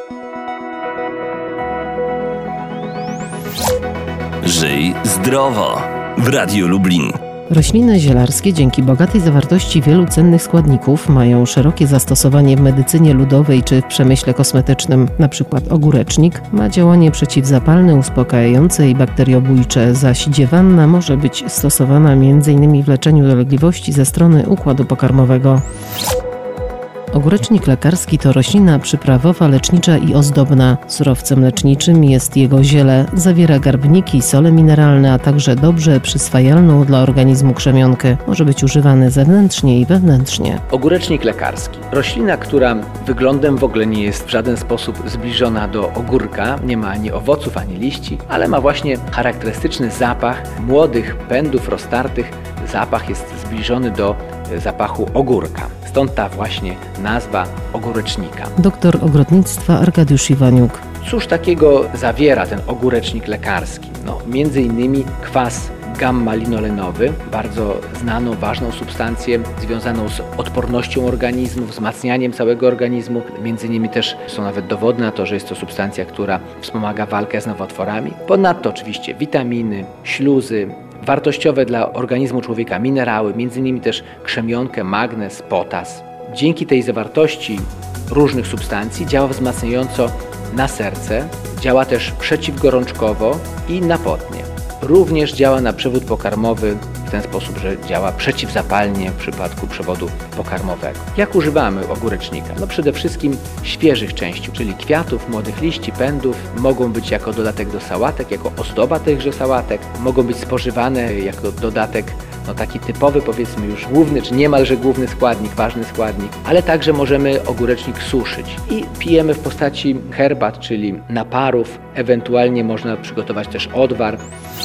Żyj zdrowo w Radiu Lublin. Rośliny zielarskie dzięki bogatej zawartości wielu cennych składników mają szerokie zastosowanie w medycynie ludowej czy w przemyśle kosmetycznym. Na przykład ogórecznik ma działanie przeciwzapalne, uspokajające i bakteriobójcze, zaś dziewanna może być stosowana m.in. w leczeniu dolegliwości ze strony układu pokarmowego. Ogórecznik lekarski to roślina przyprawowa, lecznicza i ozdobna. Surowcem leczniczym jest jego ziele. Zawiera garbniki, sole mineralne, a także dobrze przyswajalną dla organizmu krzemionkę. Może być używany zewnętrznie i wewnętrznie. Ogórecznik lekarski. Roślina, która wyglądem w ogóle nie jest w żaden sposób zbliżona do ogórka. Nie ma ani owoców, ani liści, ale ma właśnie charakterystyczny zapach młodych pędów roztartych. Zapach jest zbliżony do zapachu ogórka. Stąd ta właśnie nazwa ogórecznika. Doktor ogrodnictwa Arkadiusz Iwaniuk. Cóż takiego zawiera ten ogórecznik lekarski? Między innymi kwas gamma-linolenowy, bardzo znaną, ważną substancję związaną z odpornością organizmu, wzmacnianiem całego organizmu. Między innymi też są nawet dowody na to, że jest to substancja, która wspomaga walkę z nowotworami. Ponadto oczywiście witaminy, śluzy, wartościowe dla organizmu człowieka minerały, m.in. też krzemionkę, magnez, potas. Dzięki tej zawartości różnych substancji działa wzmacniająco na serce, działa też przeciwgorączkowo i na potnie. Również działa na przewód pokarmowy w ten sposób, że działa przeciwzapalnie w przypadku przewodu pokarmowego. Jak używamy ogórecznika? Przede wszystkim świeżych części, czyli kwiatów, młodych liści, pędów. Mogą być jako dodatek do sałatek, jako ozdoba tychże sałatek. Mogą być spożywane jako dodatek, taki typowy, powiedzmy już główny, czy niemalże główny składnik, ważny składnik, ale także możemy ogórecznik suszyć i pijemy w postaci herbat, czyli naparów. Ewentualnie można przygotować też odwar.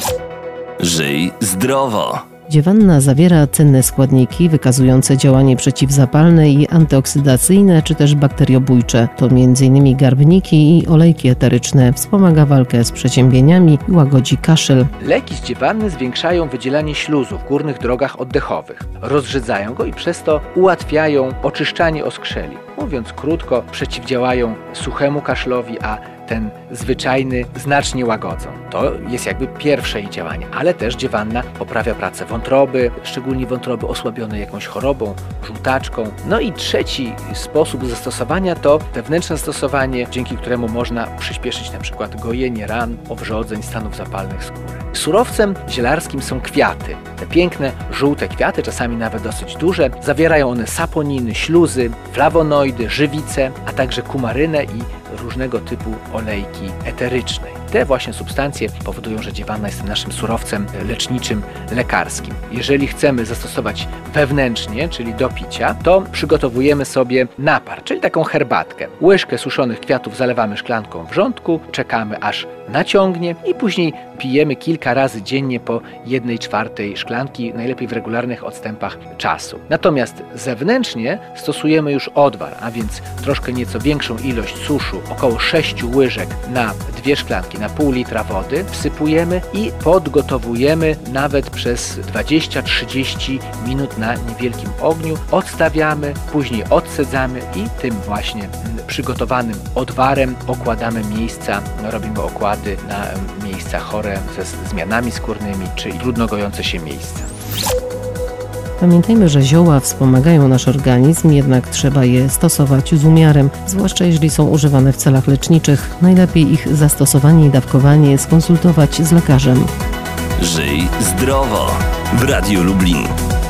Żyj zdrowo. Dziewanna zawiera cenne składniki wykazujące działanie przeciwzapalne i antyoksydacyjne czy też bakteriobójcze. To m.in. garbniki i olejki eteryczne. Wspomaga walkę z przeziębieniami i łagodzi kaszel. Leki z dziewanny zwiększają wydzielanie śluzu w górnych drogach oddechowych. Rozrzedzają go i przez to ułatwiają oczyszczanie oskrzeli. Mówiąc krótko, przeciwdziałają suchemu kaszlowi, a ten zwyczajny znacznie łagodzą. To jest jakby pierwsze jej działanie, ale też dziewanna poprawia pracę wątroby, szczególnie wątroby osłabione jakąś chorobą, żółtaczką. I trzeci sposób zastosowania to wewnętrzne zastosowanie, dzięki któremu można przyspieszyć na przykład gojenie ran, owrzodzeń, stanów zapalnych skóry. Surowcem zielarskim są kwiaty. Te piękne, żółte kwiaty, czasami nawet dosyć duże, zawierają one saponiny, śluzy, flawonoidy, żywice, a także kumarynę i różnego typu olejki eteryczne. Te właśnie substancje powodują, że dziewanna jest naszym surowcem leczniczym, lekarskim. Jeżeli chcemy zastosować wewnętrznie, czyli do picia, to przygotowujemy sobie napar, czyli taką herbatkę. Łyżkę suszonych kwiatów zalewamy szklanką wrzątku, czekamy aż naciągnie i później pijemy kilka razy dziennie po 1/4 szklanki, najlepiej w regularnych odstępach czasu. Natomiast zewnętrznie stosujemy już odwar, a więc troszkę nieco większą ilość suszu, około 6 łyżek na 2 szklanki, na pół litra wody, wsypujemy i podgotowujemy nawet przez 20-30 minut na niewielkim ogniu. Odstawiamy, później odcedzamy i tym właśnie przygotowanym odwarem okładamy miejsca, robimy okłady na miejsca chore ze zmianami skórnymi czy trudno gojące się miejsca. Pamiętajmy, że zioła wspomagają nasz organizm, jednak trzeba je stosować z umiarem, zwłaszcza jeżeli są używane w celach leczniczych. Najlepiej ich zastosowanie i dawkowanie skonsultować z lekarzem. Żyj zdrowo w Radiu Lublin.